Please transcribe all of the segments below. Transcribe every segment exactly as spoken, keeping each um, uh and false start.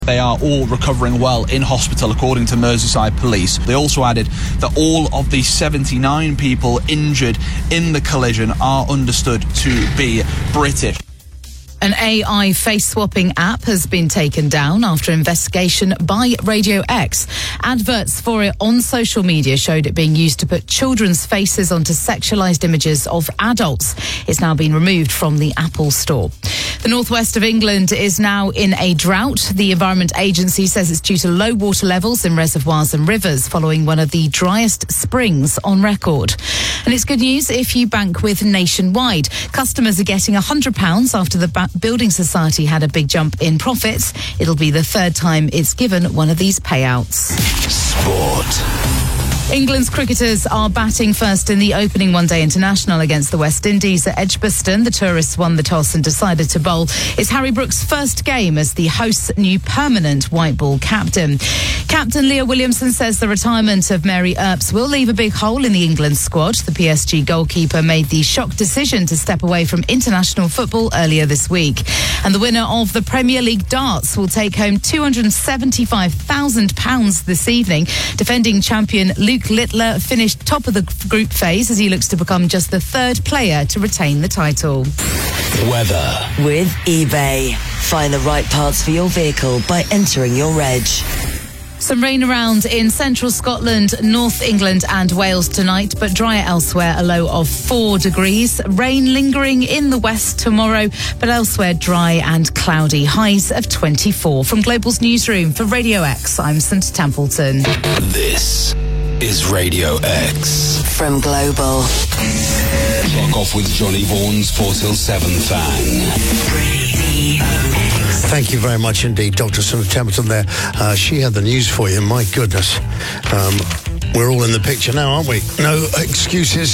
They are all recovering well in hospital, according to Merseyside Police. They also added that all of the seventy-nine people injured in the collision are understood to be British. An A I face-swapping app has been taken down after investigation by Radio X. Adverts for it on social media showed it being used to put children's faces onto sexualised images of adults. It's now been removed from the Apple Store. The northwest of England is now in a drought. The Environment Agency says it's due to low water levels in reservoirs and rivers following one of the driest springs on record. And it's good news if you bank with Nationwide. Customers are getting one hundred pounds after the ba- Building Society had a big jump in profits. It'll be the third time it's given one of these payouts. Sport. England's cricketers are batting first in the opening one-day international against the West Indies at Edgbaston. The tourists won the toss and decided to bowl. It's Harry Brooks' first game as the host's new permanent white ball captain. Captain Leah Williamson says the retirement of Mary Earps will leave a big hole in the England squad. The P S G goalkeeper made the shock decision to step away from international football earlier this week. And the winner of the Premier League darts will take home two hundred seventy-five thousand pounds this evening. Defending champion Luke Littler finished top of the group phase as he looks to become just the third player to retain the title. Weather. With eBay. Find the right parts for your vehicle by entering your reg. Some rain around in central Scotland, North England and Wales tonight, but drier elsewhere, a low of four degrees. Rain lingering in the west tomorrow, but elsewhere dry and cloudy. Highs of twenty-four. From Global's newsroom for Radio X, I'm Santa Templeton. This is Radio X. From Global. Clock off with Johnny Vaughan's four till seven fan. Thank you very much indeed, Doctor Santa Templeton there. Uh, she had the news for you, my goodness. Um, we're all in the picture now, aren't we? No excuses.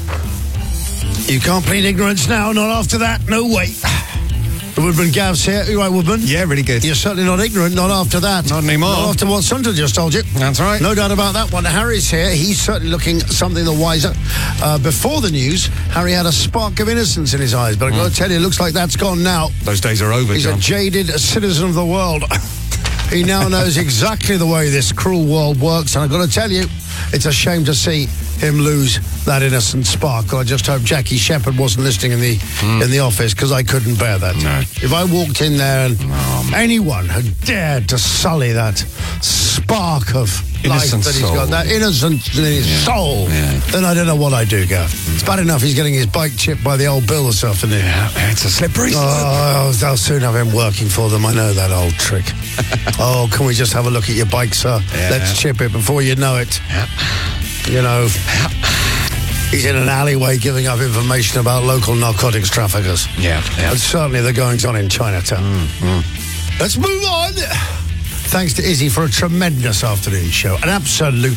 You can't plead ignorance now, not after that. No way. The Woodman Gav's here. You right, Woodman? Yeah, really good. You're certainly not ignorant, not after that. Not anymore. Not after what Santa just told you. That's right. No doubt about that one. Harry's here. He's certainly looking something the wiser. Uh, before the news, Harry had a spark of innocence in his eyes, but I've got to tell you, it looks like that's gone now. Those days are over, He's John. a jaded citizen of the world. He now knows exactly the way this cruel world works, and I've got to tell you, it's a shame to see him lose that innocent spark. I just hope Jackie Shepherd wasn't listening in the mm. in the office, because I couldn't bear that. No. If I walked in there and oh, anyone had dared to sully that spark of innocent life that soul. he's got, that innocence in his yeah. soul, yeah. then I don't know what I do, Gav. Mm. It's bad enough he's getting his bike chipped by the old Bill this afternoon. Yeah, it's a slippery slope. Oh, I'll, I'll soon have him working for them. I know that old trick. Oh, can we just have a look at your bike, sir? Yeah. Let's chip it before you know it. Yeah. You know, he's in an alleyway giving up information about local narcotics traffickers. Yeah, yeah. And certainly the goings-on in Chinatown. Mm, mm. Let's move on. Thanks to Izzy for a tremendous afternoon show. An absolute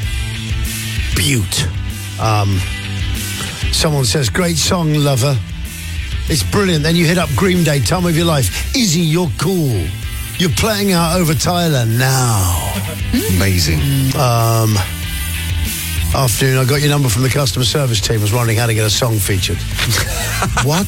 beaut. Um, someone says, great song, lover. It's brilliant. Then you hit up Green Day, time of your life. Izzy, you're cool. You're playing out over Tyler now. Amazing. Um... Afternoon, I got your number from the customer service team. I was wondering how to get a song featured. What?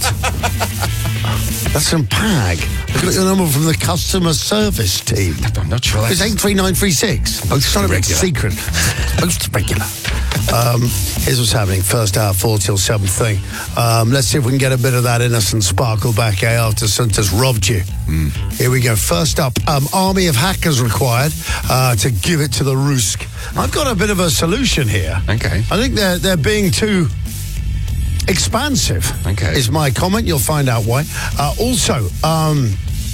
That's some pag. I got your number from the customer service team. I'm not sure. It's eight three nine three six. Most not a regular. secret. Most regular. Um, here's what's happening. First hour, four till seven thing. Um, let's see if we can get a bit of that innocent sparkle back, eh, after Santa's robbed you. Mm. Here we go. First up, um, army of hackers required uh, to give it to the Rusk. I've got a bit of a solution here. Okay. I think they're they're being too expansive. Okay. Is my comment. You'll find out why. Uh, also, um,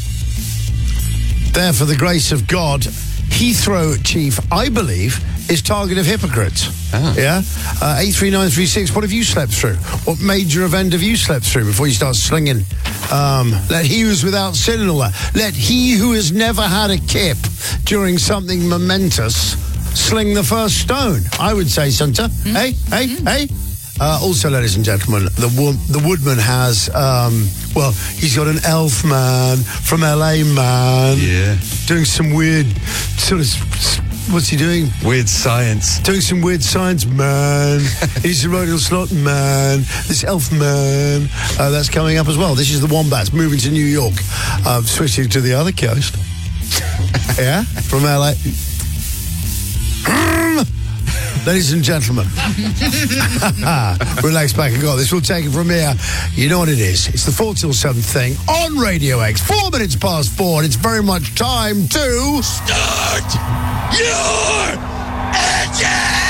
there for the grace of God, Heathrow chief, I believe, is target of hypocrites. Ah. Yeah? Uh, eight three nine three six, what have you slept through? What major event have you slept through before you start slinging? Um, let he who is without sin and all that. Let he who has never had a kip during something momentous sling the first stone, I would say, Santa. Mm. Hey, hey, mm. hey. Uh, also, ladies and gentlemen, the wo- the Woodman has, um, well, he's got an elf man from L A, man. Yeah. Doing some weird sort of, what's he doing? Weird science. Doing some weird science, man. He's a rodeo slot, man. This elf man. Uh, that's coming up as well. This is the Wombats moving to New York. Uh, switching to the other coast. Yeah, from L A. Ladies and gentlemen, relax back and go. This will take it from here. You know what it is. It's the four till seven thing on Radio X. Four minutes past four, and it's very much time to Start your engine!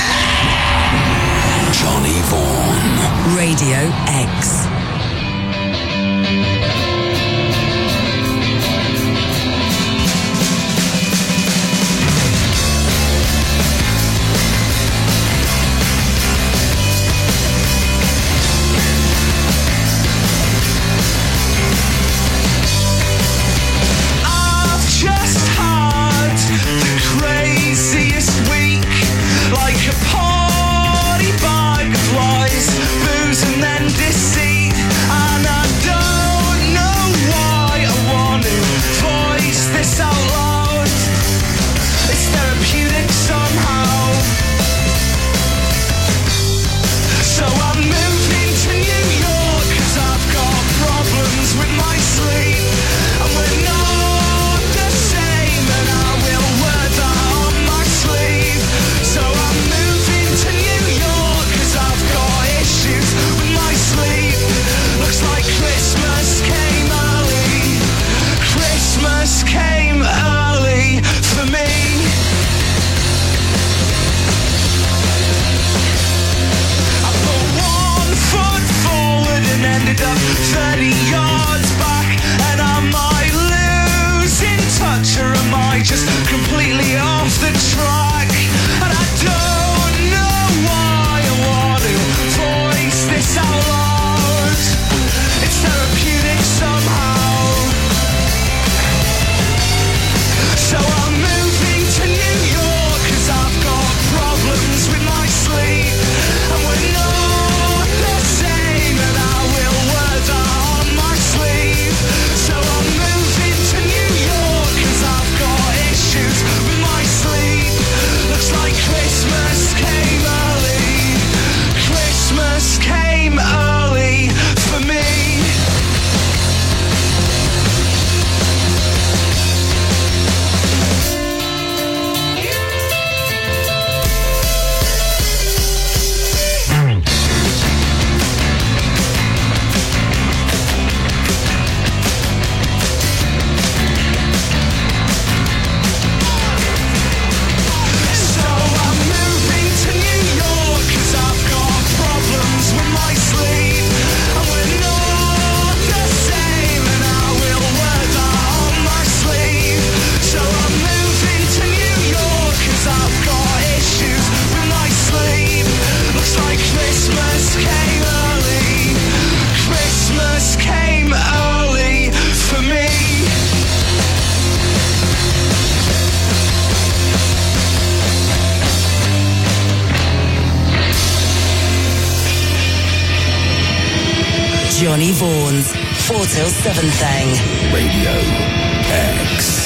Johnny Vaughan. Radio X. Johnny Vaughan's four till seven thing. Radio X.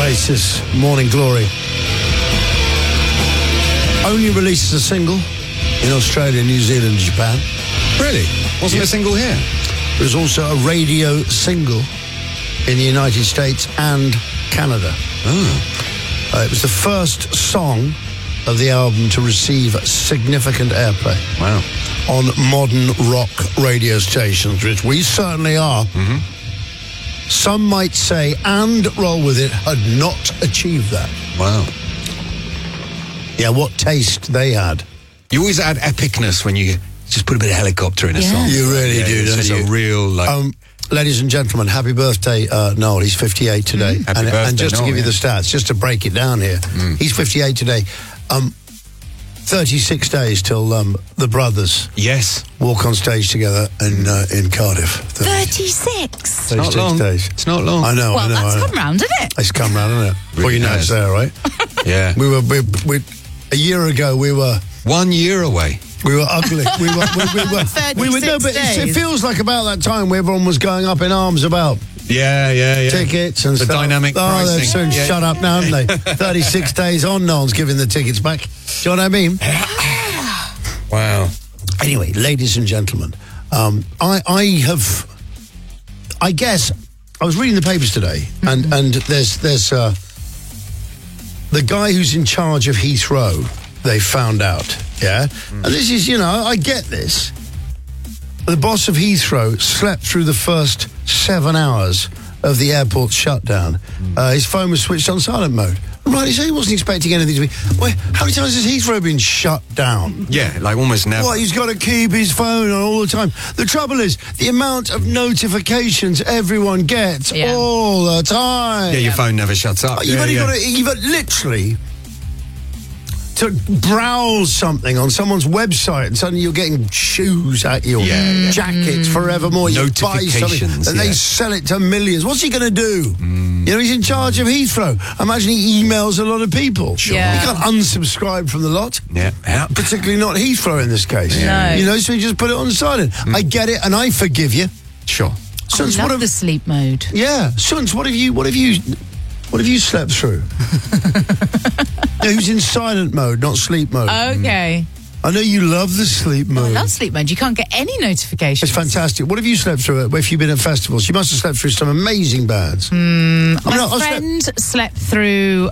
Oasis, Morning Glory. Only released as a single in Australia, New Zealand, and Japan. Really? Wasn't Yeah. a single here? It was also a radio single in the United States and Canada. Oh. Uh, it was the first song of the album to receive significant airplay Wow. on modern rock radio stations, which we certainly are. Mm-hmm. Some might say, and roll with it, had not achieved that. Wow. Yeah, what taste they had. You always add epicness when you just put a bit of helicopter in a Yeah. song. You really Yeah, do, it's don't just you? a real, like... Um, ladies and gentlemen, happy birthday, uh, Noel. He's fifty-eight today. Mm. Happy and, birthday, and just to Noel, give you yeah. the stats, just to break it down here, Mm. he's fifty-eight today. Um, thirty-six days till um, the brothers yes. walk on stage together in uh, in Cardiff. thirty-six. It's not long. days. It's not long. I know, Well, I know. that's I know. come round, isn't it? It's come round, isn't it? Well, Really you know has. it's there, right? Yeah. We were, we, we, a year ago, we were... One year away. We were ugly. We were. We, we were. we were. No, but it's, it days. feels like about that time where everyone was going up in arms about Yeah, yeah, yeah. tickets and The stuff. dynamic Oh, they've pricing. soon Yeah. shut up now, haven't they? Thirty-six days on, no one's giving the tickets back. Do you know what I mean? Wow. Anyway, ladies and gentlemen, um, I, I have. I guess I was reading the papers today, and and there's there's uh, the guy who's in charge of Heathrow. They found out, yeah, and this is, you know, I get this. The boss of Heathrow slept through the first seven hours of the airport's shutdown. Uh, his phone was switched on silent mode. Right, so he wasn't expecting anything to be. Well, how many times has Heathrow been shut down? Yeah, like almost never. What, he's got to keep his phone on all the time. The trouble is, the amount of notifications everyone gets Yeah. all the time. Yeah, your phone never shuts up. You've yeah, only yeah. got to, you've got literally to browse something on someone's website and suddenly you're getting shoes at you, Yeah, yeah. jackets forevermore. You buy something Notifications, and they yeah. sell it to millions. What's he going to do? You know, he's in charge of Heathrow. Imagine he emails a lot of people. Sure. Yeah. He can't unsubscribe from the lot. Yeah. yeah. Particularly not Heathrow in this case. No. You know, so you just put it on silent. I get it, and I forgive you. Sure. I Sons, love what have, the sleep mode. yeah, Sons, what have you, what have you, what have you slept through? No, who's in silent mode, not sleep mode. Okay. I know you love the sleep I mode. love sleep mode. You can't get any notifications. It's fantastic. What have you slept through if you've been at festivals? You must have slept through some amazing bands. My I mean, I- I slept- friend slept through,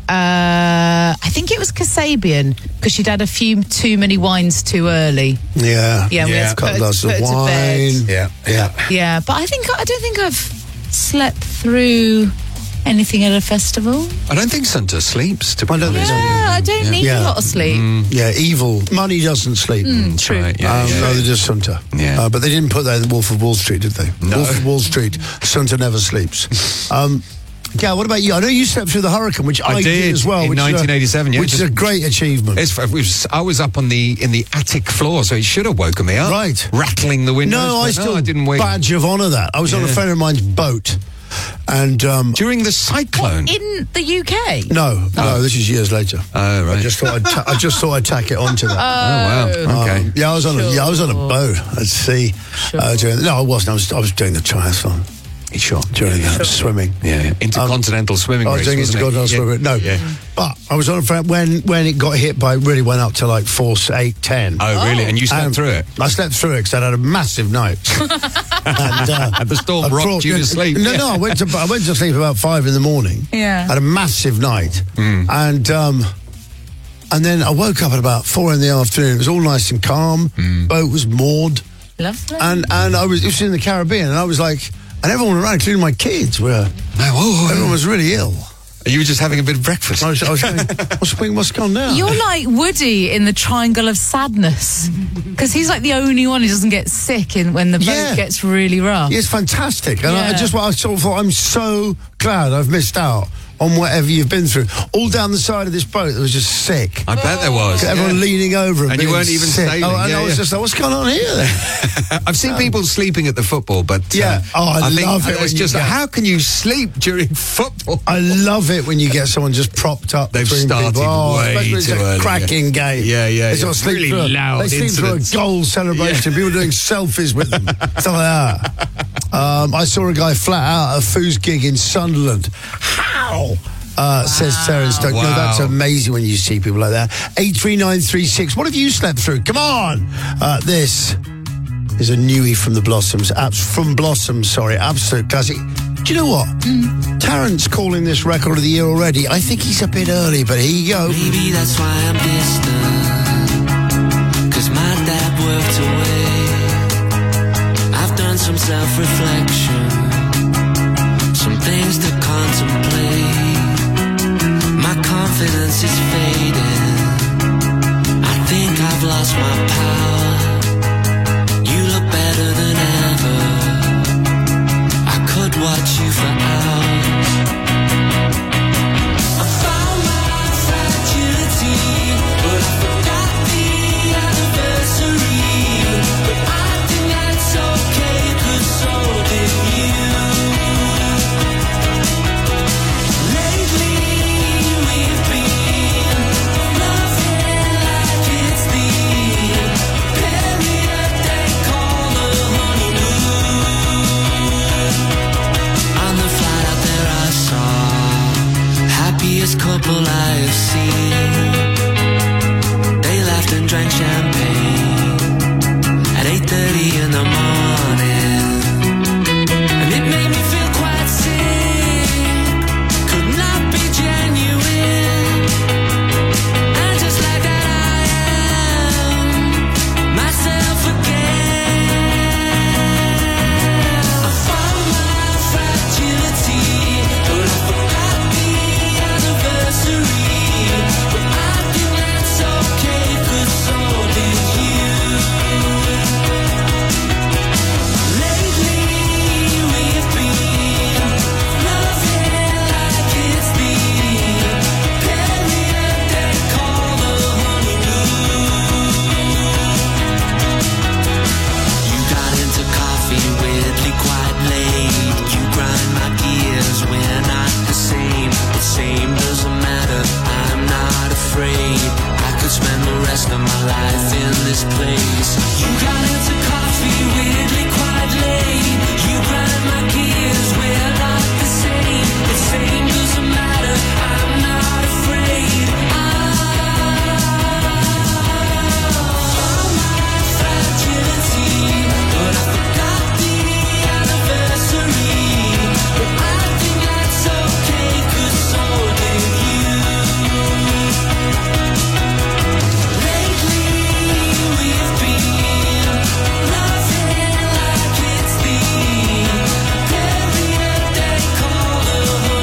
uh, I think it was Kasabian, because she'd had a few too many wines too early. Yeah. Yeah, we Yeah. had to Couple put, glasses put of her to bed. wine. Yeah. Yeah. Yeah, but I think I don't think I've slept through anything at a festival. I don't think Santa sleeps. To be I don't think honest. so. Yeah, I don't need Yeah. a lot of sleep. Yeah, evil. Money doesn't sleep. Mm, true. Right, yeah, Um, yeah. No, they just Sunta. Yeah. Uh, but they didn't put that in Wolf of Wall Street, did they? No. Wolf of Wall Street, Sunta never sleeps. um, yeah, what about you? I know you slept through the hurricane, which I, I did, as well. in which is a- nineteen eighty-seven, yeah, Which is just- a great achievement. It's, it was, I was up on the in the attic floor, so it should have woken me up. Right. Rattling the windows. no, I but still I didn't wake badge of honour that. I was on a Yeah. friend of mine's boat. And, um, during the cyclone. In the U K? no, no, this is years later. Oh, right. I just thought I'd, ta- I just thought I'd tack it onto that. Oh, wow. Okay. Um, yeah, I was on a yeah, I was on a boat at sea. Uh, during, no, I wasn't. I was I was doing the triathlon Sure. during that swimming. Yeah, yeah. Intercontinental swimming I was race, doing wasn't it? intercontinental Yeah. swimming. No, Yeah. but I was on a friend when when it got hit by really went up to like force eight ten. Oh, really? And you slept Um, through it? I slept through it because I had a massive night. and, uh, And the storm I rocked brought- you to sleep. No, Yeah. no, I went to I went to sleep about five in the morning. Yeah. Had a massive night, Hmm. and um, and then I woke up at about four in the afternoon. It was all nice and calm. Hmm. Boat was moored, Lovely. and and I was it was in the Caribbean, and I was like, and everyone around, including my kids, were No, whoa, everyone whoa. was really ill. You were just having a bit of breakfast. I was, I was going, what's, what's gone down? You're like Woody in the Triangle of Sadness, because he's like the only one who doesn't get sick in, when the boat Yeah. gets really rough. Yeah, it's fantastic. And I, I Yeah. just I sort of thought, I'm so glad I've missed out on whatever you've been through. All down the side of this boat that was just sick. I bet there was. Everyone yeah. leaning over and, And you being weren't even sick. sailing, Oh, and yeah, I was yeah. just like, what's going on here then? I've seen people sleeping at the football, but uh, Yeah. Oh, I think love it It's when you just get- how can you sleep during football? I love it when you get someone just propped up. They've between started people. Oh, way especially when it's too a early, cracking yeah. game. Yeah, yeah, They yeah. sort of sleep Really through a- loud They sleep incidents. through a goal celebration. People doing selfies with them. Stuff like that. Um, I saw a guy flat out at a foos gig in Sunderland. How? uh, says Terence Stokes. Wow. No, that's amazing when you see people like that. eight three nine three six. What have you slept through? Come on. Uh, this is a newie from the Blossoms. Abs- from Blossoms, sorry. Absolute classic. Do you know what? Mm. Terence calling this record of the year already. I think he's a bit early, but here you go. Maybe that's why I'm distant, 'cause my dad worked away. I've done some self-reflection, some things to contemplate. My confidence is fading, I think I've lost my power. You look better than ever, I could watch you for hours. I found my fragility, but I forgot the anniversary. But I think that's okay, 'cause so did you. Lately we've been loving like it's the period they call the honeymoon. On the flight out there I saw happiest couple I have seen. They laughed and drank champagne at eight thirty in the morning, and it made me feel quite sick. Could not be genuine, and just like that I am myself again. I found my fragility, but I forgot the anniversary. But I think that's okay, 'cause so did you. Lately we've been loving like it's the period they call the honeymoon. You got into coffee weirdly quite late. You grind my gears, we're not the same. The same doesn't matter, I'm not afraid. I could spend the rest of my life in this place. You got into coffee weirdly quite late. You grind my gears, we're not the same. The same doesn't matter, I'm not afraid. I found my fragility, but I forgot the anniversary. But I think that's okay, 'cause so did you. Lately we've been loving like it's the period they call the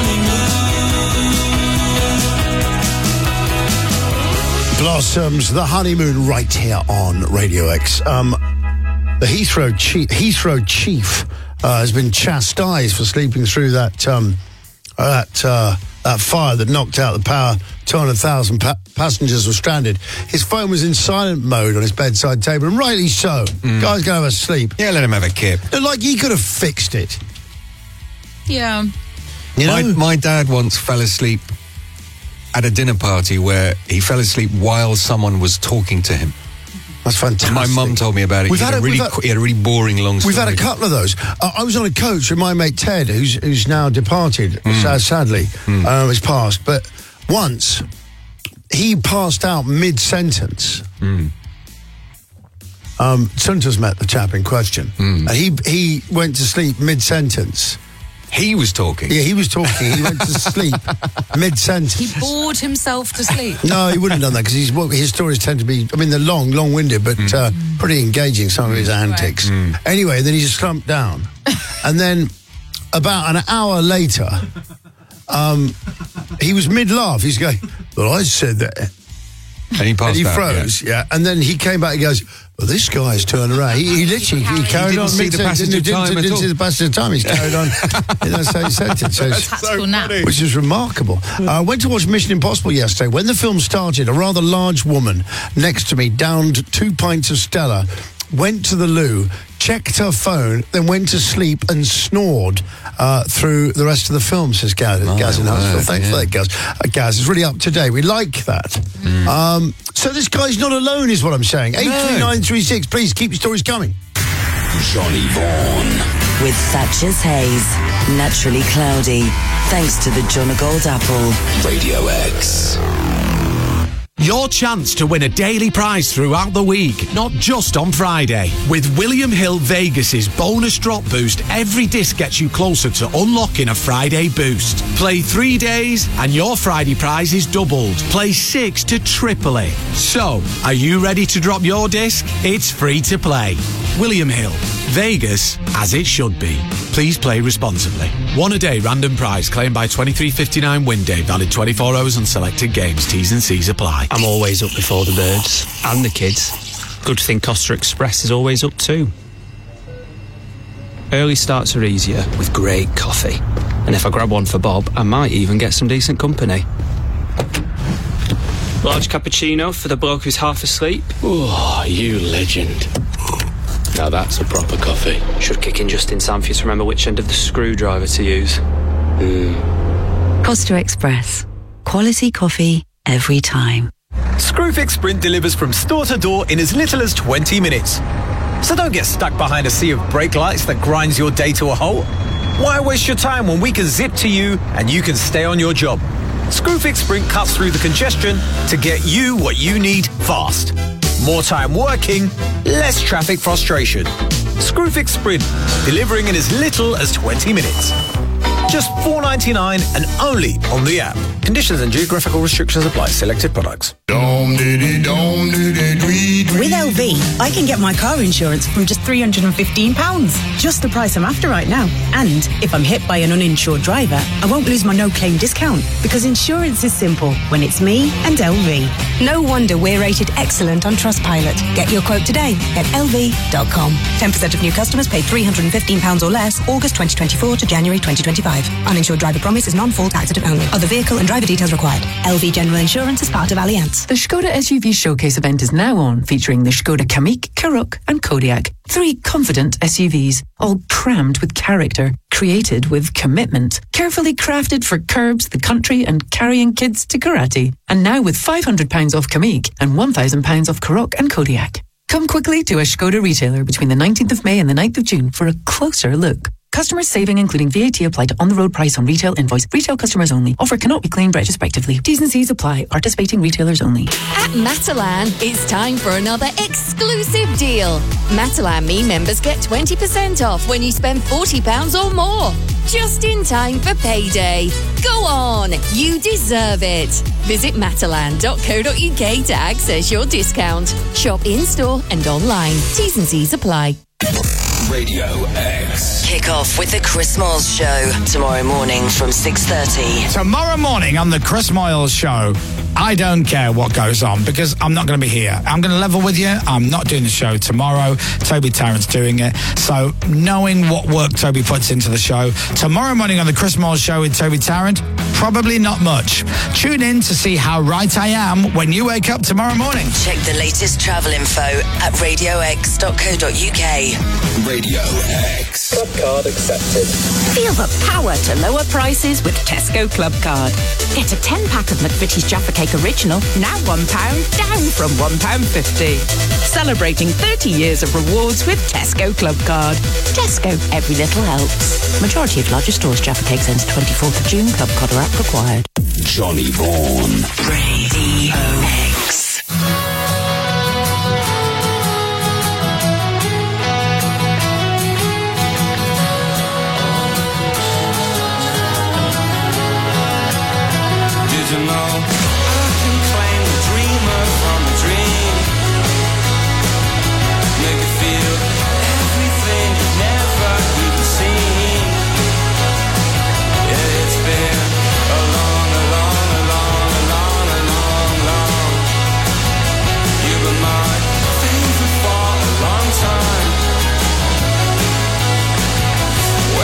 honeymoon. Blossoms, The Honeymoon, right here on Radio X. Um, the Heathrow chief, Heathrow chief uh, has been chastised for sleeping through that um, that uh, that fire that knocked out the power. two hundred thousand pa- passengers were stranded. His phone was in silent mode on his bedside table, and rightly so. Guy's going to have a sleep. Yeah, let him have a kip. Like, he could have fixed it. Yeah. You know? My, my dad once fell asleep at a dinner party where he fell asleep while someone was talking to him. That's fantastic. My mum told me about it. We've he, had had a- a really, we've had- qu- he had a really boring long story. We've had a couple of those. Uh, I was on a coach with my mate Ted, who's who's now departed, sad, sadly, Mm. uh, has passed. But once he passed out mid-sentence. Mm. Um, Sunter's met the chap in question, Mm. and he he went to sleep mid-sentence. He was talking. Yeah, he was talking. He went to sleep mid-sentence. He bored himself to sleep. No, he wouldn't have done that because well, his stories tend to be, I mean, they're long, long-winded, but uh, pretty engaging, some of his antics. Mm. Anyway, then he just slumped down. And then about an hour later, um, he was mid-laugh. He's going, well, I said that. And he passed And he out, froze, yeah. And then he came back and goes, well, this guy's turned around. He, he literally he carried didn't on. see the mid-sentence, passage of didn't, time didn't, at didn't all. see the passage of time. He's carried on in that same sentence. So it's- Tactical nap. which is remarkable. I uh, went to watch Mission Impossible yesterday. When the film started, a rather large woman next to me downed two pints of Stella, went to the loo, checked her phone, then went to sleep and snored uh, through the rest of the film, says Gaz, Oh, Gaz in Huntsville. word, Thanks yeah. for that, Gaz. Uh, Gaz, it's really up to date. We like that. Mm. Um, so this guy's not alone, is what I'm saying. eight three nine three six, please keep your stories coming. Johnny Vaughan. with Thatcher's Haze. Naturally cloudy, thanks to the John O'Gold apple. Radio X. Your chance to win a daily prize throughout the week, not just on Friday. With William Hill Vegas's bonus drop boost, every disc gets you closer to unlocking a Friday boost. Play three days and your Friday prize is doubled. Play six to triple it. So, are you ready to drop your disc? It's free to play. William Hill, Vegas as it should be. Please play responsibly. One a day random prize claimed by twenty-three fifty-nine win day, valid twenty-four hours on selected games. T's and C's apply. I'm always up before the birds and the kids. Good thing Costa Express is always up too. Early starts are easier with great coffee. And if I grab one for Bob, I might even get some decent company. Large cappuccino for the bloke who's half asleep. Oh, you legend. Now that's a proper coffee. Should kick in just in time for you to remember which end of the screwdriver to use. Mm. Costa Express. Quality coffee every time. Screwfix Sprint delivers from store to door in as little as twenty minutes. So don't get stuck behind a sea of brake lights that grinds your day to a halt. Why waste your time when we can zip to you and you can stay on your job? Screwfix Sprint cuts through the congestion to get you what you need fast. More time working, less traffic frustration. Screwfix Sprint, delivering in as little as twenty minutes. Just four dollars and ninety-nine cents and only on the app. Conditions and geographical restrictions apply. Selected products. With L V, I can get my car insurance from just three hundred fifteen pounds. Just the price I'm after right now. And if I'm hit by an uninsured driver, I won't lose my no-claim discount, because insurance is simple when it's me and L V. No wonder we're rated excellent on Trustpilot. Get your quote today at L V dot com. ten percent of new customers pay three hundred fifteen pounds or less August twenty twenty-four to January twenty twenty-five. Uninsured driver promise is non-fault accident only. Other vehicle and driver details required. L V General Insurance is part of Allianz. The Skoda S U V Showcase event is now on, featuring the Skoda Kamiq, Karoq and Kodiaq. Three confident S U Vs, all crammed with character, created with commitment, carefully crafted for curbs, the country and carrying kids to karate. And now with five hundred pounds off Kamiq and one thousand pounds off Karoq and Kodiaq. Come quickly to a Skoda retailer between the nineteenth of May and the ninth of June for a closer look. Customers saving including V A T applied to on-the-road price on retail invoice. Retail customers only. Offer cannot be claimed retrospectively. T's and C's apply. Participating retailers only. At Matalan, it's time for another exclusive deal. Matalan Me members get twenty percent off when you spend forty pounds or more. Just in time for payday. Go on, you deserve it. Visit matalan dot co dot uk to access your discount. Shop in-store and online. T's and C's apply. Radio X. Kick off with the Chris Miles Show tomorrow morning from six thirty. Tomorrow morning on the Chris Miles Show, I don't care what goes on because I'm not going to be here. I'm going to level with you. I'm not doing the show tomorrow. Toby Tarrant's doing it. So knowing what work Toby puts into the show, tomorrow morning on the Chris Miles Show with Toby Tarrant, probably not much. Tune in to see how right I am when you wake up tomorrow morning. Check the latest travel info at radio x dot co dot uk. Radio X. Club card accepted. Feel the power to lower prices with Tesco Club Card. Get a ten pack of McVitie's Jaffa Cake Original, now one pound, down from one pound fifty. Celebrating thirty years of rewards with Tesco Club Card. Tesco, every little helps. Majority of larger stores, Jaffa Cakes ends twenty-fourth of June. Club Card or app required. Johnny Vaughan. Radio X. You know, I can claim the dreamer from the dream. Make you feel everything you've never even seen. Yeah, it's been a long, a long, a long, a long, a long, long. You've been my favorite for a long time.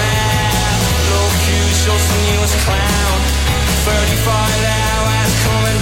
Well, look, you show some you as a clown. thirty-five hours coming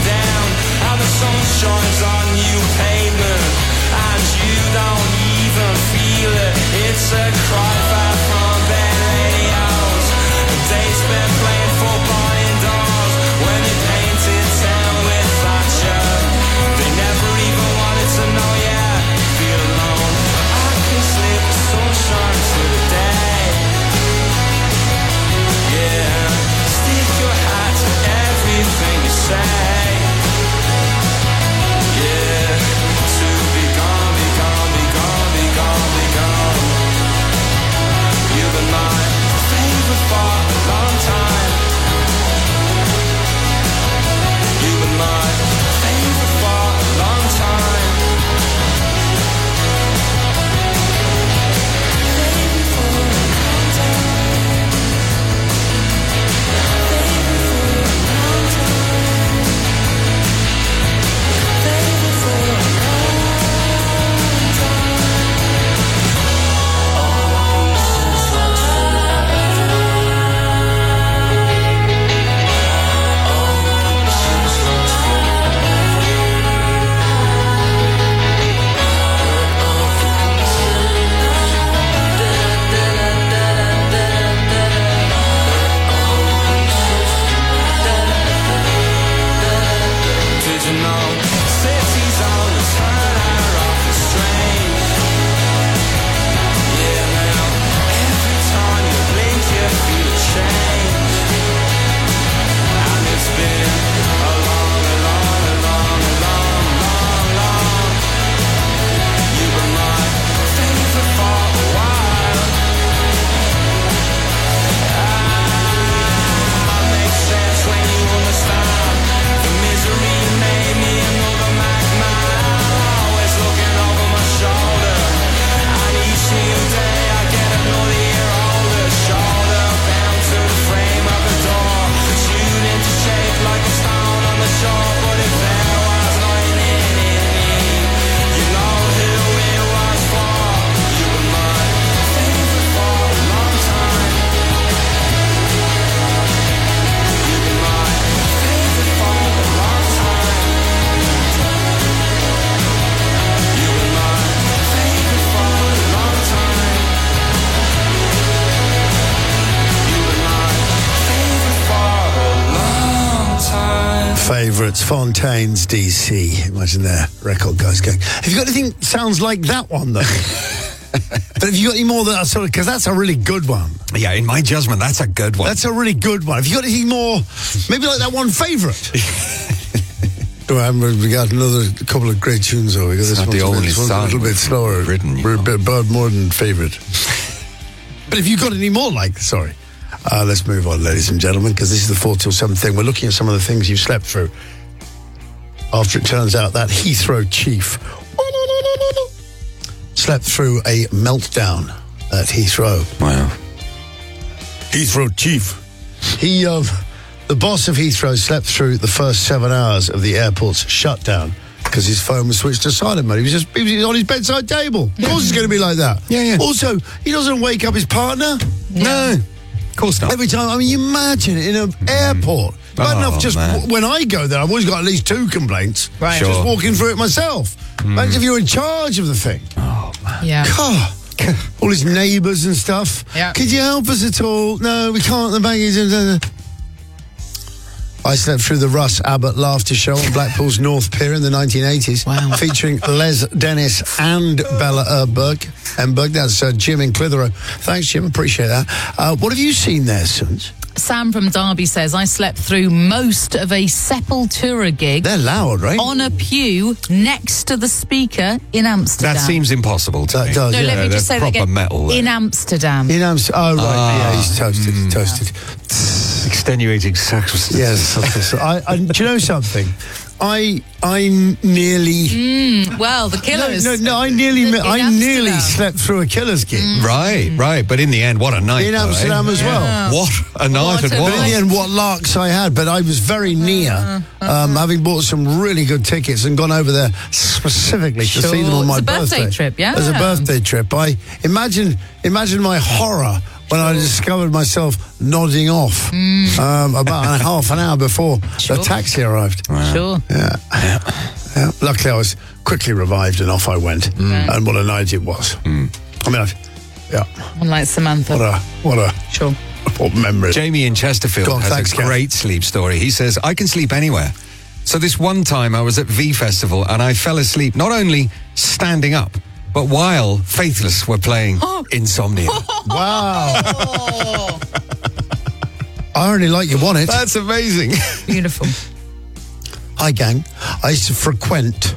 favourites, Fontaine's D C. Imagine their record guys going. Have you got anything that sounds like that one, though? But have you got any more that are sort of, because that's a really good one. Yeah, in my judgment, that's a good one. That's a really good one. Have you got anything more, maybe like that one favourite? We got another couple of great tunes, though. We got this not the only this one's song a little bit slower. Written, We're a bit bad more than favourite. But if you've got any more, like, sorry. Uh, let's move on, ladies and gentlemen, because this is the four till seven thing. We're looking at some of the things you've slept through. After it turns out that Heathrow chief slept through a meltdown at Heathrow. Wow. Heathrow chief. He, um, the boss of Heathrow slept through the first seven hours of the airport's shutdown because his phone was switched to silent mode. He was just he was on his bedside table. Of course it's going to be like that. Yeah, yeah. Also, he doesn't wake up his partner. No. Of course not. Every time, I mean, you imagine in an mm. airport. Bad oh, enough just w- when I go there, I've always got at least two complaints. Right. Just Sure. walking through it myself. Mm. Imagine if you're in charge of the thing. Oh, man. Yeah. God. All his neighbours and stuff. Yeah. Could you help us at all? No, we can't. The baggage. I slept through the Russ Abbott Laughter Show on Blackpool's North Pier in the nineteen eighties, wow. featuring Les Dennis and Bella Erberg. Emberg, that's uh, Jim in Clitheroe. Thanks, Jim. Appreciate that. Uh, what have you seen there, Suns? Sam from Derby says, I slept through most of a Sepultura gig. They're loud, right? On a pew next to the speaker in Amsterdam. That seems impossible to That me. does, No, yeah. let me Yeah, just say that proper again. metal there. In Amsterdam. In Amsterdam. Oh, right. Ah. Yeah, he's toasted. Mm. Toasted. Extenuating circumstances. Yes. I, I, do you know something? I I nearly. Mm, well, the Killers. No, no, no I nearly, In I Amsterdam. nearly slept through a Killers gig. Mm. Right, right. But in the end, what a night. In though, Amsterdam eh? as well. Yeah. What a night What it a was. But in the end, what larks I had. But I was very near, Uh, uh, um, having bought some really good tickets and gone over there specifically to Sure. see them on my It's a birthday trip, yeah. As a birthday trip. I imagine, imagine my horror when I discovered myself nodding off Mm. um, about a half an hour before Sure. the taxi arrived. Sure. Yeah. yeah. yeah. Luckily, I was quickly revived and off I went. Mm. And what a night it was. Mm. I mean, I've, yeah. Unlike Samantha. What a, what a, Sure. what memory. Jamie in Chesterfield Go on, has thanks, a Gav. great sleep story. He says, I can sleep anywhere. So this one time I was at V Festival and I fell asleep not only standing up, but while Faithless were playing Insomnia. Wow. I only like you want it. That's amazing. Beautiful. Hi, gang. I used to frequent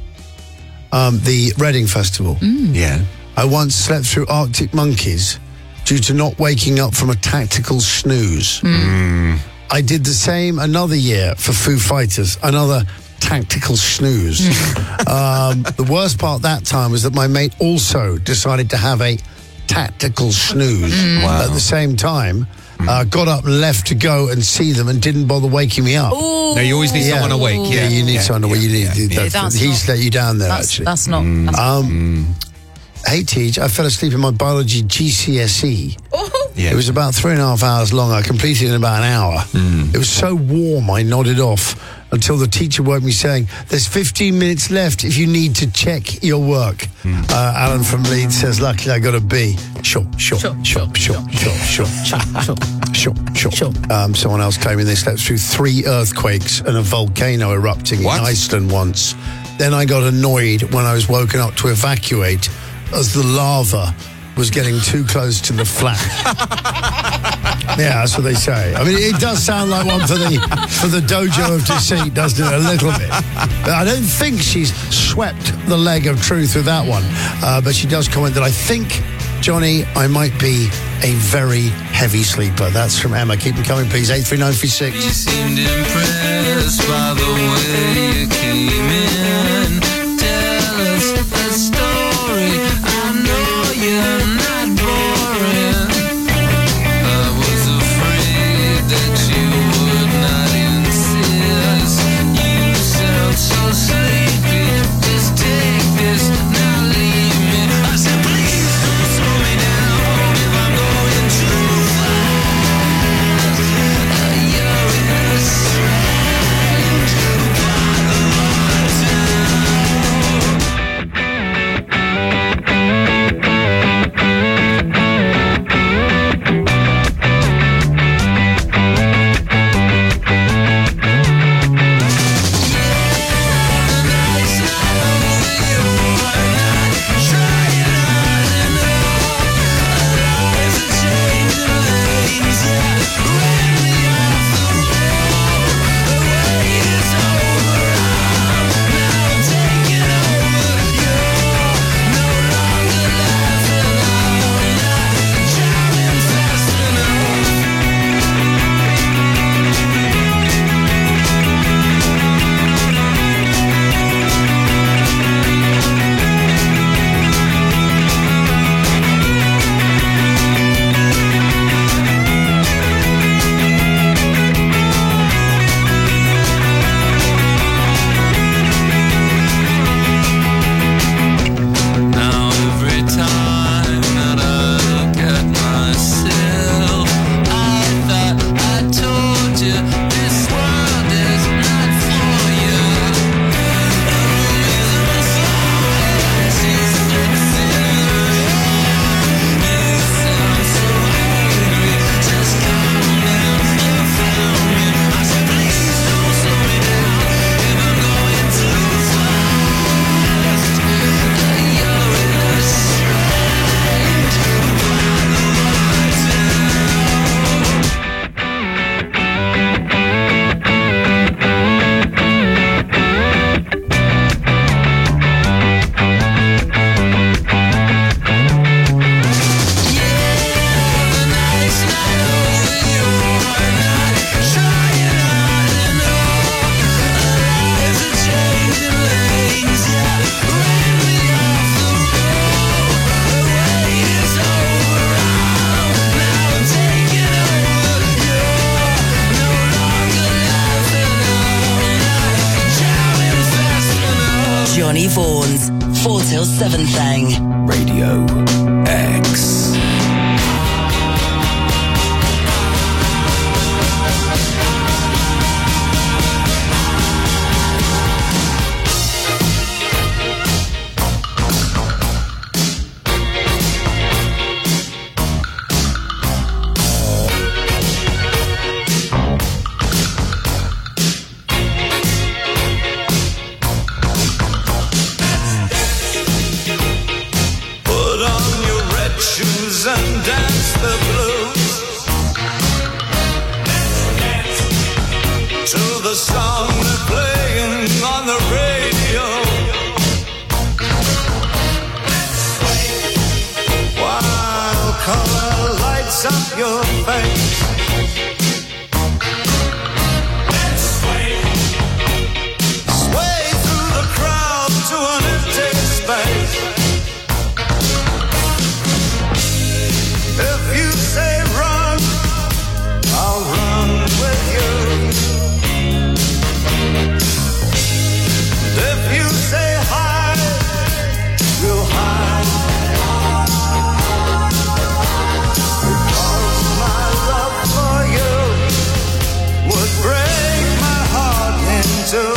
um, the Reading Festival. Mm. Yeah. I once slept through Arctic Monkeys due to not waking up from a tactical snooze. Mm. I did the same another year for Foo Fighters, another tactical snooze. um, the worst part that time was that my mate also decided to have a tactical snooze Mm. Wow. at the same time. Uh, got up and left to go and see them and didn't bother waking me up. Ooh. No, you always need Yeah. someone awake. Yeah, you need yeah, someone awake. You need, yeah, that's- yeah. That's he's not- let you down there, That's, actually. that's not. That's Um, hey, Teach, I fell asleep in my biology G C S E. Yeah. It was about three and a half hours long. I completed it in about an hour. Mm. It was so warm, I nodded off until the teacher woke me saying, there's fifteen minutes left if you need to check your work. Mm. Uh, Alan from Leeds says, luckily I got a B. Sure, sure, sure, sure, sure, sure, sure, sure, sure, sure. Um, someone else claiming they slept through three earthquakes and a volcano erupting What? in Iceland once. Then I got annoyed when I was woken up to evacuate as the lava was getting too close to the flat. Yeah, that's what they say. I mean, it does sound like one for the for the dojo of deceit, doesn't it? A little bit. But I don't think she's swept the leg of truth with that one. Uh, but she does comment that I think, Johnny, I might be a very heavy sleeper. That's from Emma. Keep them coming, please. eight three nine three six. You seemed impressed by the way you came in. Tell us a story. I know you're not boring. I was afraid that you would not insist. You sound so sleepy. Just take this, now leave me. I said, please don't slow me down if I'm going too fast. You're in a strange Johnny Vaughan's four till seven thing. Radio X. And dance the blues to the song they're playing on the radio. While color lights up your face, sway through the crowd to an empty space. If you say run, I'll run with you. If you say hide, we'll hide. Because my love for you would break my heart in two.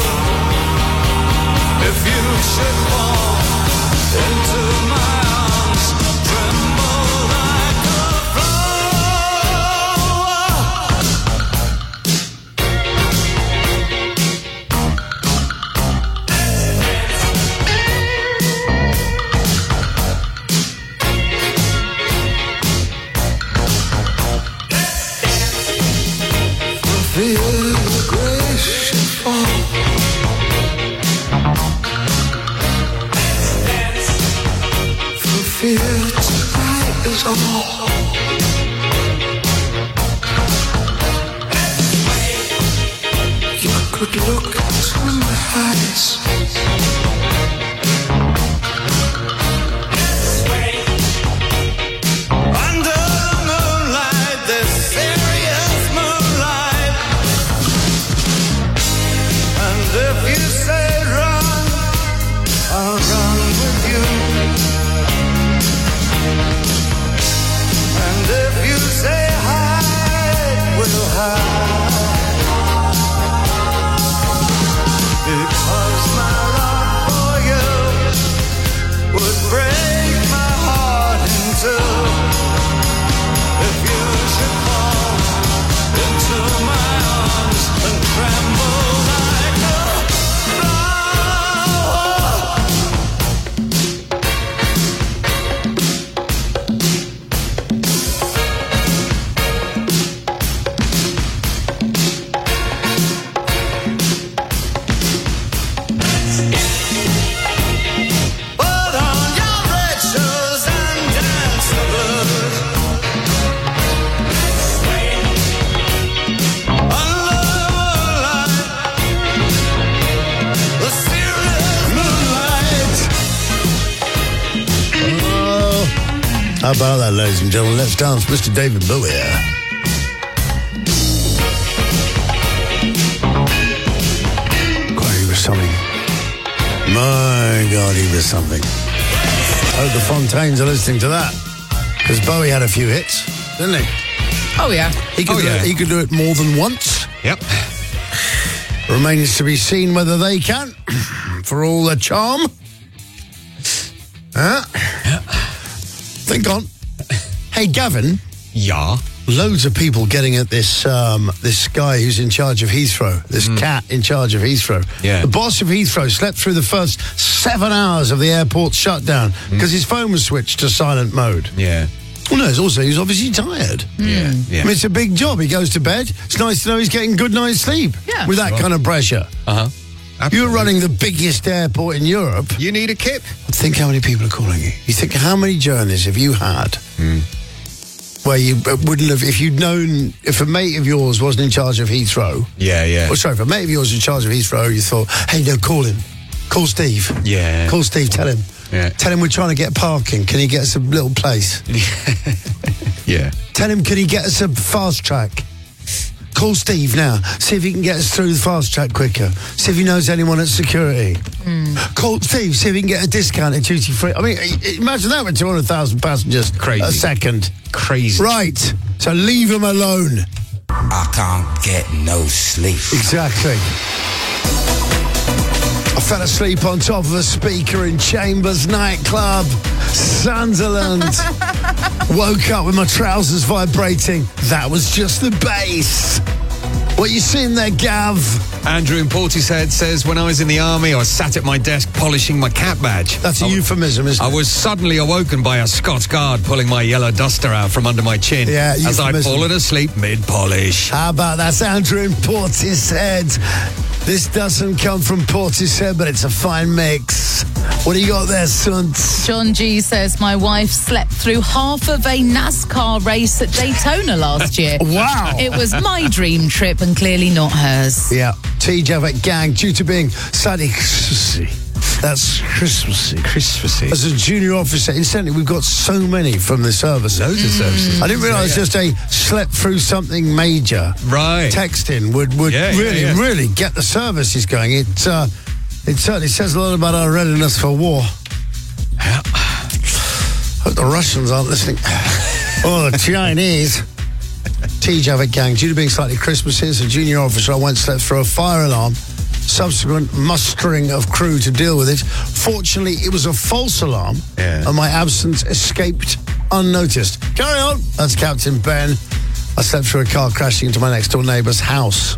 If you should fall into my arms, tremble like a feel the grace should fall. For fear tonight is all. You could look into my eyes. Under the moonlight, this serious moonlight. And if you say run, I'll run with you. And if you say hide, we'll hide. Because my love for you would break my heart in two. If you should fall into my arms and tremble like a put on your red shoes and dance the blues. Under the moonlight, the serious moonlight. Oh, how about that, ladies and gentlemen? Let's dance, Mister David Bowie. God, he was something. My God, he was something. I hope the Fontaines are listening to that, because Bowie had a few hits, didn't he? Oh, yeah. He could, Oh, do, yeah. it, he could do it more than once. Yep. Remains to be seen whether they can, for all their charm. Huh? Think on. Hey, Gavin. Yeah. Loads of people getting at this um, this guy who's in charge of Heathrow, this cat in charge of Heathrow. Yeah. The boss of Heathrow slept through the first seven hours of the airport shutdown because his phone was switched to silent mode. Yeah. Well, no, it's also he's obviously tired. Yeah. Yeah. I mean, it's a big job. He goes to bed. It's nice to know he's getting good night's sleep. Yeah. With that Sure. kind of pressure. Uh-huh. You're running the biggest airport in Europe. You need a kip. Think how many people are calling you. You think how many journeys have you had where you uh, wouldn't have, if you'd known, if a mate of yours wasn't in charge of Heathrow. Yeah, yeah. Or sorry, if a mate of yours was in charge of Heathrow, you thought, hey, no, call him. Call Steve. Yeah. Call Steve, tell him. Yeah. Tell him we're trying to get parking. Can he get us a little place? Yeah. Tell him, can he get us a fast track? call Steve now. See if he can get us through the fast track quicker. See if he knows anyone at security. Mm. Call Steve, see if he can get a discount at duty free. I mean, imagine that with two hundred thousand passengers Crazy. a second. Crazy. Right, so leave him alone. I can't get no sleep. Exactly. I fell asleep on top of a speaker in Chambers nightclub, Sunderland. Woke up with my trousers vibrating. That was just the bass. What you seeing there, Gav? Andrew in Portishead says, when I was in the army, I was sat at my desk polishing my cap badge. That's a I euphemism, isn't I it? was suddenly awoken by a Scots guard pulling my yellow duster out from under my chin Yeah, as I'd euphemism. fallen asleep mid-polish. How about that's Andrew in Portishead? This doesn't come from Portishead, but it's a fine mix. What do you got there, son? John G says, my wife slept through half of a NASCAR race at Daytona last year. Wow. It was my dream trip and clearly not hers. Yeah, T J Javet gang, due to being slightly Christmassy. That's Christmassy. Christmassy. As a junior officer, incidentally, we've got so many from the service. Loads of services. I didn't realise Yeah, yeah. just a slept through something major Right. texting would, would Yeah, yeah, really, yeah. really get the services going. It, uh, it certainly says a lot about our readiness for war. Yeah. Hope the Russians aren't listening. Oh, the Chinese. T Javet gang, due to being slightly Christmassy, as a junior officer, I once slept through a fire alarm. Subsequent mustering of crew to deal with it. Fortunately, it was a false alarm, Yeah. and my absence escaped unnoticed. Carry on. That's Captain Ben. I slept through a car crashing into my next door neighbour's house.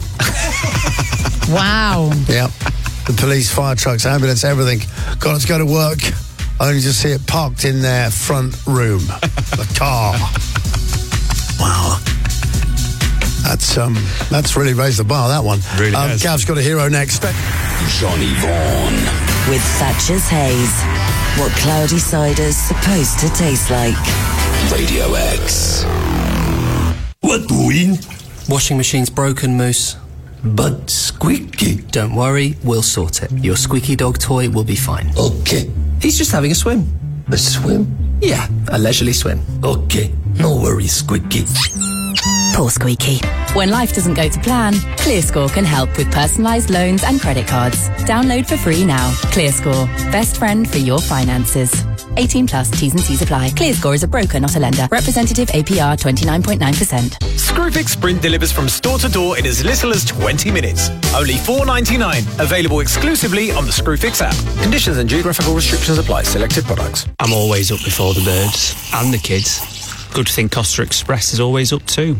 Wow. Yeah. The police, fire trucks, ambulance, everything. Got to go to work. Only to see it parked in their front room. The car. Wow. That's um, that's really raised the bar, that one. Really um, has. Gav's got a hero next. Johnny Vaughan. With Thatcher's Haze. What cloudy cider's supposed to taste like. Radio X. What doing? Washing machine's broken, Moose. But squeaky. Don't worry, we'll sort it. Your squeaky dog toy will be fine. Okay. He's just having a swim. A swim? Yeah, a leisurely swim. Okay. No worries, squeaky. Poor Squeaky. When life doesn't go to plan, ClearScore can help with personalised loans and credit cards. Download for free now. ClearScore. Best friend for your finances. eighteen plus, T's and C's apply. ClearScore is a broker, not a lender. Representative A P R twenty-nine point nine percent. Screwfix Sprint delivers from store to door in as little as twenty minutes. Only four ninety-nine. Available exclusively on the Screwfix app. Conditions and geographical restrictions apply. Selected products. I'm always up before the birds and the kids. Good thing Costa Express is always up too.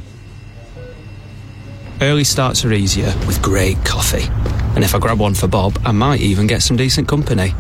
Early starts are easier with great coffee. And if I grab one for Bob, I might even get some decent company.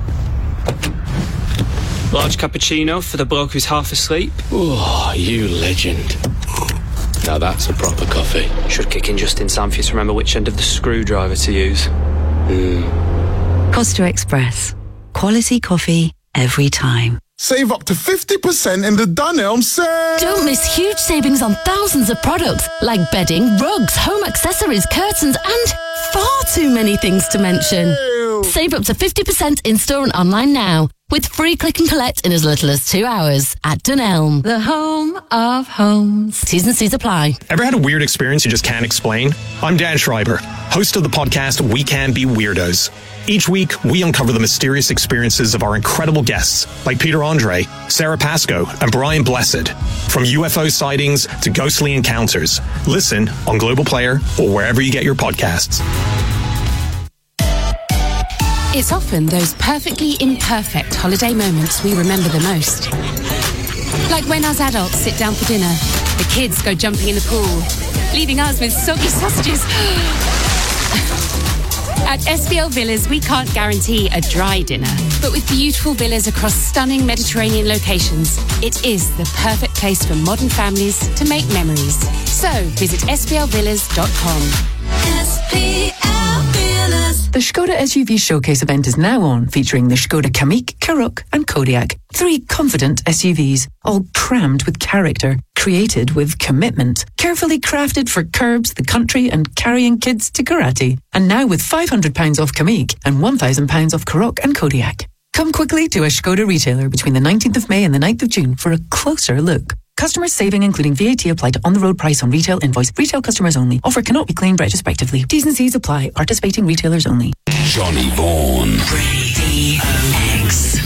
Large cappuccino for the bloke who's half asleep. Oh, you legend. Now that's a proper coffee. Should kick in just in time for you to remember which end of the screwdriver to use. Mm. Costa Express. Quality coffee every time. Save up to fifty percent in the Dunelm sale! Don't miss huge savings on thousands of products like bedding, rugs, home accessories, curtains, and far too many things to mention. Ew. Save up to fifty percent in-store and online now with free click and collect in as little as two hours at Dunelm, the home of homes. T's and C's apply. Ever had a weird experience you just can't explain? I'm Dan Schreiber, host of the podcast We Can Be Weirdos. Each week, we uncover the mysterious experiences of our incredible guests, like Peter Andre, Sarah Pascoe, and Brian Blessed. From U F O sightings to ghostly encounters. Listen on Global Player or wherever you get your podcasts. It's often those perfectly imperfect holiday moments we remember the most. Like when us adults sit down for dinner, the kids go jumping in the pool, leaving us with soggy sausages. At S B L Villas, we can't guarantee a dry dinner, but with beautiful villas across stunning Mediterranean locations, it is the perfect place for modern families to make memories. So visit s b l villas dot com. S B L Villas. The Skoda S U V Showcase event is now on, featuring the Skoda Kamiq, Karoq and Kodiaq. Three confident S U Vs, all crammed with character, created with commitment, carefully crafted for curbs, the country and carrying kids to karate. And now with five hundred pounds off Kamiq and one thousand pounds off Karoq and Kodiaq. Come quickly to a Skoda retailer between the nineteenth of May and the ninth of June for a closer look. Customers saving including V A T applied to on-the-road price on retail invoice. Retail customers only. Offer cannot be claimed retrospectively. T's and C's apply. Participating retailers only. Johnny Vaughan. Radio X.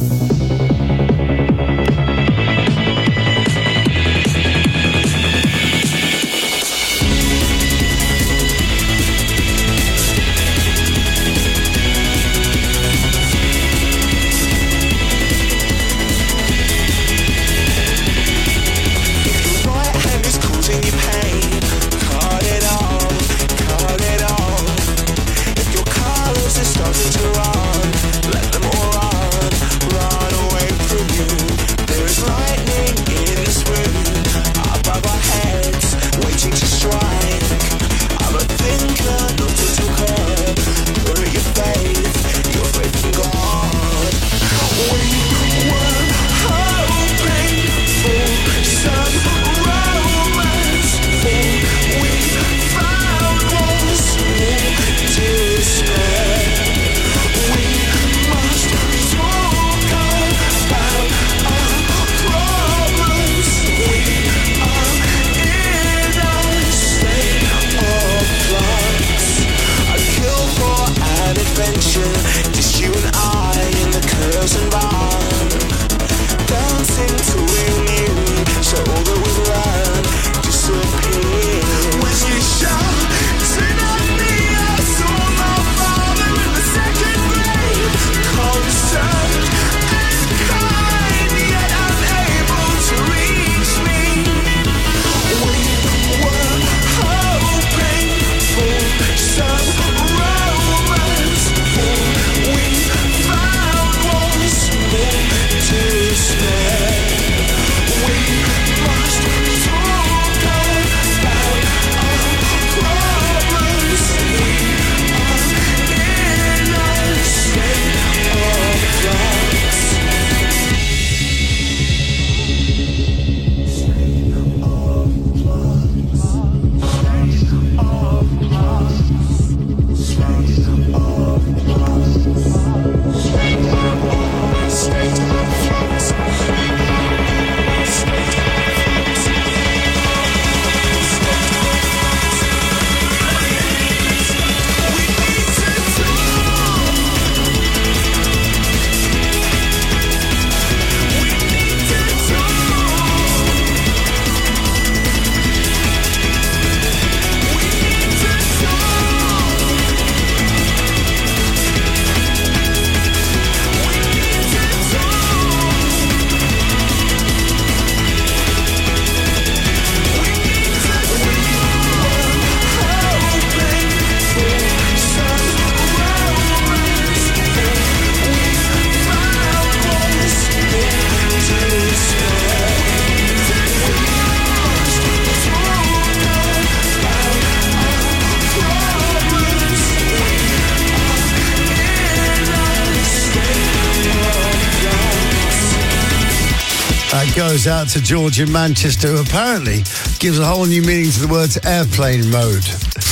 Goes out to George in Manchester, who apparently gives a whole new meaning to the words airplane mode.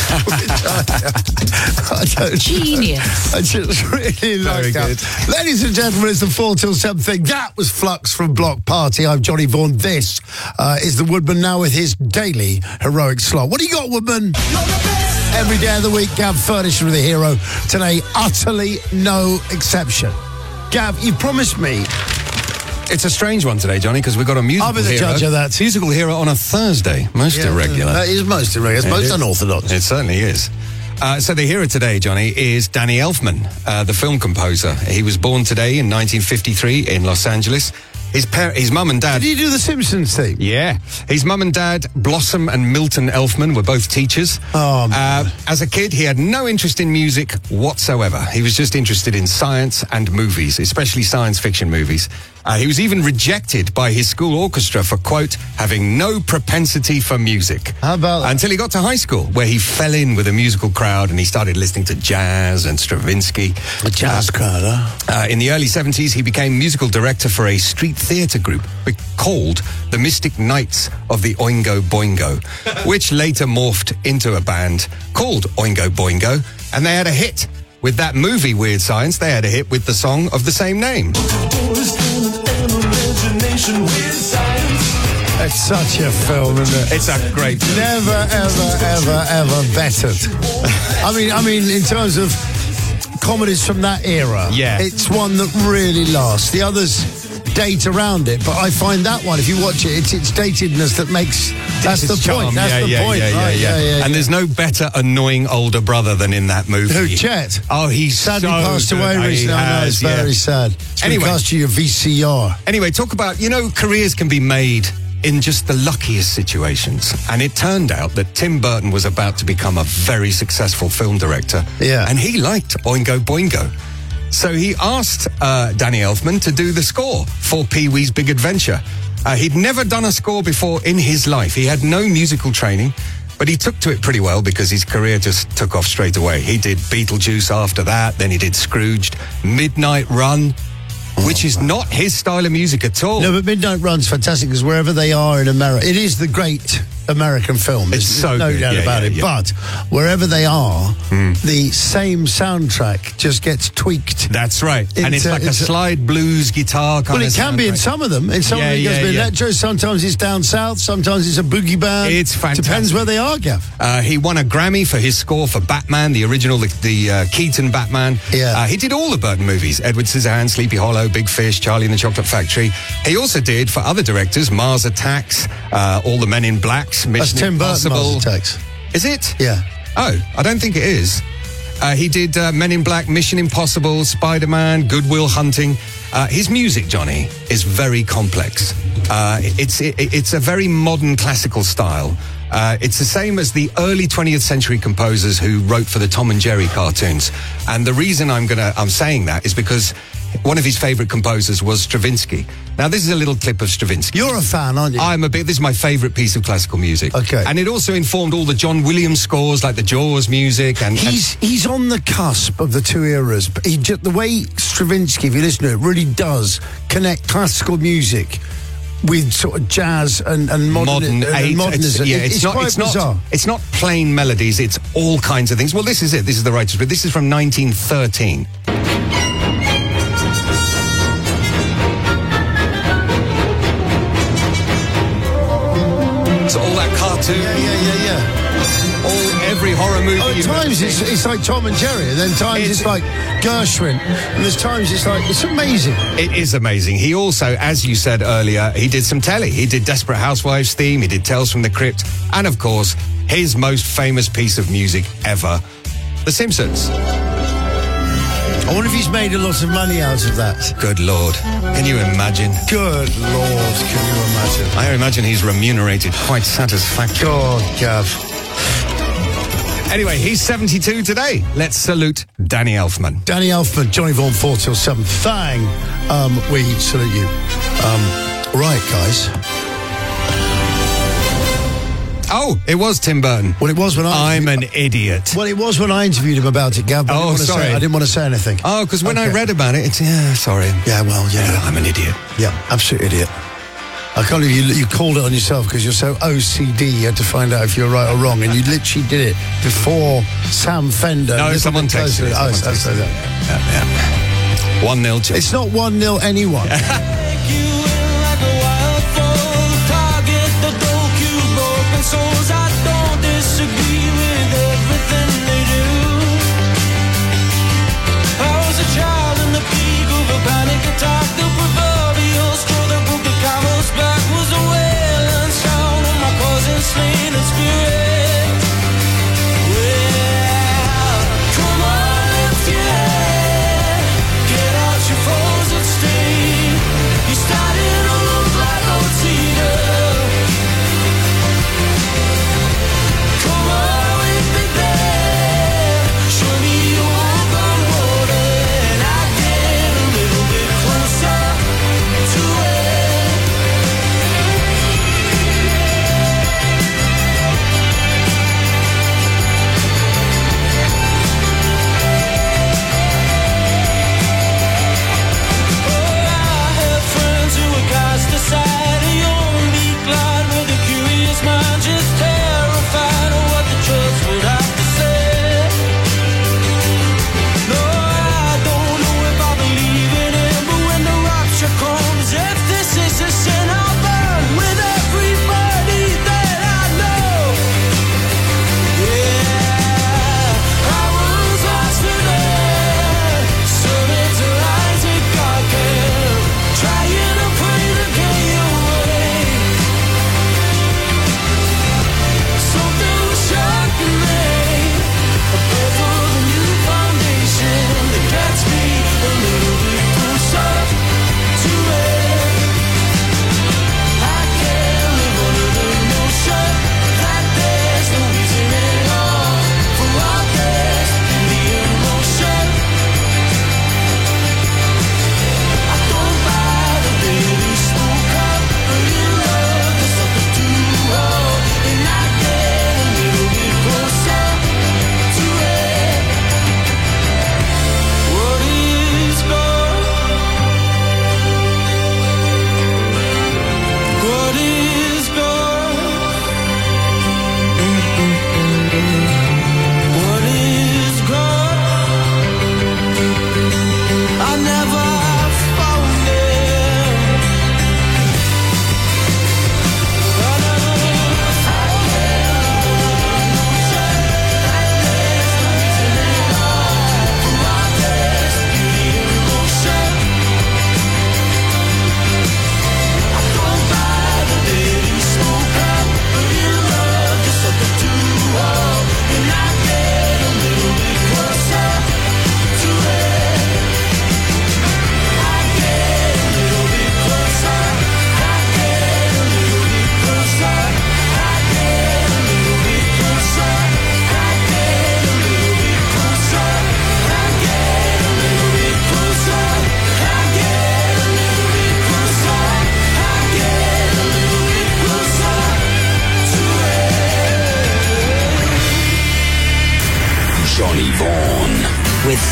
I, I don't Genius. Know. I just really like that. Ladies and gentlemen, it's the four till seven thing. That was Flux from Block Party. I'm Johnny Vaughan. This uh, is the Woodman now with his daily heroic slot. What do you got, Woodman? Every day of the week, Gav Furnish with the hero. Today, utterly no exception. Gav, you promised me. It's a strange one today, Johnny, because we've got a musical I'll be the hero. judge of that. Musical hero on a Thursday. Most Yeah, irregular. That is most irregular. It's It most is. unorthodox. It certainly is. Uh, so the hero today, Johnny, is Danny Elfman, uh, the film composer. He was born today in nineteen fifty-three in Los Angeles. His par- his mum and dad... Did he do the Simpsons theme? Yeah. His mum and dad, Blossom and Milton Elfman, were both teachers. Oh, man. Uh, as a kid, he had no interest in music whatsoever. He was just interested in science and movies, especially science fiction movies. Uh, he was even rejected by his school orchestra for, quote, having no propensity for music. How about that? Until he got to high school, where he fell in with a musical crowd and he started listening to jazz and Stravinsky. A jazz crowd, huh? Uh, in the early seventies, he became musical director for a street theatre group called the Mystic Knights of the Oingo Boingo, which later morphed into a band called Oingo Boingo, and they had a hit with that movie Weird Science, they had a hit with the song of the same name. It's such a film, isn't it? It's a great film. Never, ever, ever, ever bettered. I mean, I mean, in terms of comedies from that era, yeah, it's one that really lasts. The others date around it, but I find that one, if you watch it, it's its datedness that makes. That's the charm. point. That's yeah, the yeah, point. Yeah, yeah, right? yeah. yeah, yeah, And yeah. there's no better annoying older brother than in that movie. Who, Chet? Oh, he's sadly so passed good. away Oh, he recently. I know, has, it's yeah. very sad. It's Anyway. anyway, cost you your V C R. Anyway, talk about, you know, careers can be made in just the luckiest situations. And it turned out that Tim Burton was about to become a very successful film director. Yeah. And he liked Oingo Boingo. So he asked uh, Danny Elfman to do the score for Pee-wee's Big Adventure. Uh, he'd never done a score before in his life. He had no musical training, but he took to it pretty well because his career just took off straight away. He did Beetlejuice after that, then he did Scrooged, Midnight Run, which is not his style of music at all. No, but Midnight Run's fantastic because wherever they are in America, it is the great American film. It's There's so no good. doubt Yeah, about yeah, it. yeah. But wherever they are, the same soundtrack just gets tweaked. That's right. and it's into- like a into- slide blues guitar kind Well, of it can be in soundtrack. some of them. In some Yeah, of them, it yeah, goes to be yeah. electro. Sometimes it's down south. Sometimes it's a boogie band. It's fantastic. Depends where they are, Gav. Uh, he won a Grammy for his score for Batman, the original, the, the uh, Keaton Batman. Yeah. Uh, he did all the Burton movies, Edward Scissorhands, Sleepy Hollow, Big Fish, Charlie and the Chocolate Factory. He also did, for other directors, Mars Attacks, uh, all the Men in Blacks, Mission That's Tim Burton, Impossible. Mars Attacks. Is it? Yeah. Oh, I don't think it is. Uh, he did uh, Men in Black, Mission Impossible, Spider-Man, Good Will Hunting. Uh, his music, Johnny, is very complex. Uh, it's it, it's a very modern classical style. Uh, it's the same as the early twentieth century composers who wrote for the Tom and Jerry cartoons. And the reason I'm gonna I'm saying that is because one of his favorite composers was Stravinsky. Now, this is a little clip of Stravinsky. You're a fan, aren't you? I'm a bit. This is my favorite piece of classical music. Okay. And it also informed all the John Williams scores, like the Jaws music. And, and He's he's on the cusp of the two eras. But he just, the way Stravinsky, if you listen to it, really does connect classical music with sort of jazz and, and modern, modern and eight, modernism. it's, yeah, It- it's, it's not. quite It's bizarre. not. It's not plain melodies. It's all kinds of things. Well, this is it. This is the righteous bit. This is from nineteen thirteen. So all that cartoon. Yeah, yeah, yeah, yeah. All every horror movie. Oh, at you've times ever it's, seen. it's like Tom and Jerry, and then times It's- it's, like Gershwin, and there's times it's like, it's amazing. It is amazing. He also, as you said earlier, he did some telly. He did Desperate Housewives theme. He did Tales from the Crypt, and of course, his most famous piece of music ever, The Simpsons. I wonder if he's made a lot of money out of that. Good Lord. Can you imagine? Good Lord, can you imagine? I imagine he's remunerated quite satisfactorily. God, Gav. Anyway, he's seventy-two today. Let's salute Danny Elfman. Danny Elfman, Johnny Vaughan, four till seven. Thang, um, we salute you. Um, right, guys. Oh, it was Tim Burton. Well, it was when I... I'm an idiot. Well, it was when I interviewed him about it, Gav. But I Oh, didn't want to sorry. Say, I didn't want to say anything. Oh, because when I Okay. read about it, it's, yeah, sorry. Yeah, well, yeah. Yeah, I'm an idiot. Yeah, absolute idiot. I can't believe you, you called it on yourself because you're so O C D. You had to find out if you're right or wrong, and you literally did it before Sam Fender. No, Little someone bit closer. texted me. Oh, Someone so- so texted me. that- Yeah, yeah. One nil. It's not one nil anyone.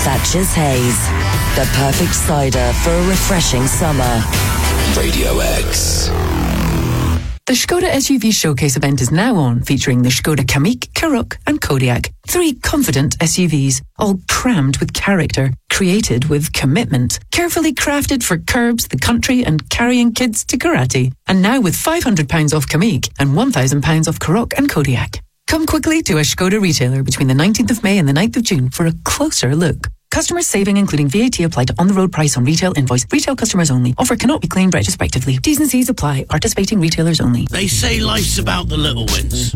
Thatcher's Haze, the perfect cider for a refreshing summer. Radio X. The Skoda S U V Showcase event is now on, featuring the Skoda Kamiq, Karoq and Kodiaq. Three confident S U Vs, all crammed with character, created with commitment, carefully crafted for curbs, the country and carrying kids to karate. And now with five hundred pounds off Kamiq and one thousand pounds off Karoq and Kodiaq. Come quickly to a Skoda retailer between the nineteenth of May and the ninth of June for a closer look. Customers saving including V A T applied to on-the-road price on retail invoice. Retail customers only. Offer cannot be claimed retrospectively. T's and C's apply. Participating retailers only. They say life's about the little wins.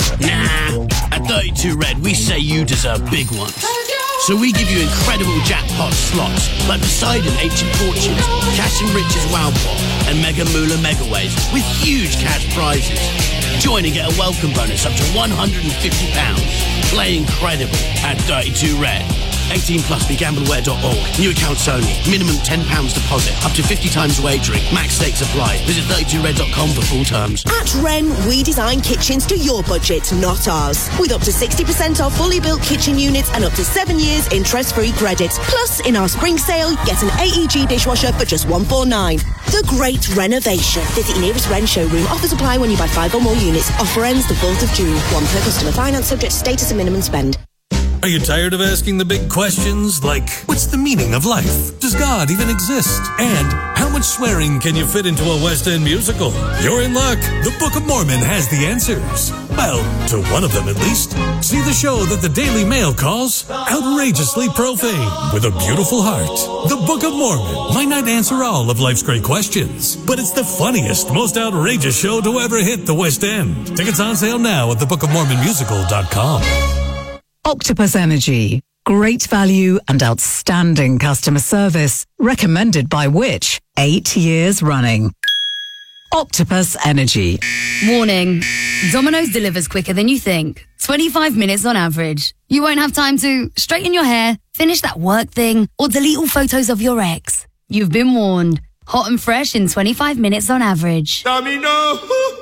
Nah, at thirty-two Red, we say you deserve big ones. So we give you incredible jackpot slots like Poseidon Ancient Fortunes, Cash and Riches Wow Pot, and Mega Moolah Megaways with huge cash prizes. Join and get a welcome bonus up to one hundred fifty pounds. Play incredible at thirty-two Red. eighteen plus, be gambleware dot org. New accounts only. Minimum ten pounds deposit. Up to fifty times wagering. Max stakes apply. Visit thirty-two red dot com for full terms. At Wren, we design kitchens to your budget, not ours. With up to sixty percent off fully built kitchen units and up to seven years interest-free credit. Plus, in our spring sale, get an A E G dishwasher for just one hundred forty-nine pounds. The Great Renovation. Visit your nearest Wren showroom. Offers apply when you buy five or more units. Offer ends the fourth of June. One per customer. Finance subject to status and minimum spend. Are you tired of asking the big questions like, what's the meaning of life? Does God even exist? And how much swearing can you fit into a West End musical? You're in luck. The Book of Mormon has the answers. Well, to one of them at least. See the show that the Daily Mail calls outrageously profane with a beautiful heart. The Book of Mormon might not answer all of life's great questions, but it's the funniest, most outrageous show to ever hit the West End. Tickets on sale now at the book of mormon musical dot com. Octopus Energy. Great value and outstanding customer service. Recommended by which? Eight years running. Octopus Energy. Warning. Domino's delivers quicker than you think. twenty-five minutes on average. You won't have time to straighten your hair, finish that work thing, or delete all photos of your ex. You've been warned. Hot and fresh in twenty-five minutes on average. Domino.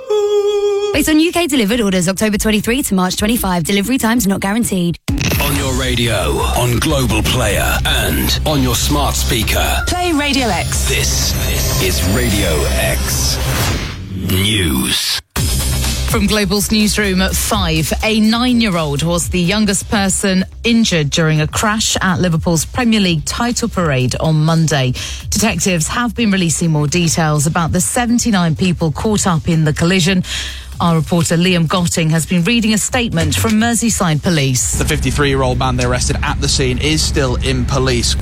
Based on U K delivered orders October twenty-third to March twenty-fifth. Delivery times not guaranteed. On your radio, on Global Player, and on your smart speaker. Play Radio X. This is Radio X News. From Global's newsroom at five, a nine-year-old was the youngest person injured during a crash at Liverpool's Premier League title parade on Monday. Detectives have been releasing more details about the seventy-nine people caught up in the collision. Our reporter Liam Gotting has been reading a statement from Merseyside Police. The fifty-three-year-old man they arrested at the scene is still in police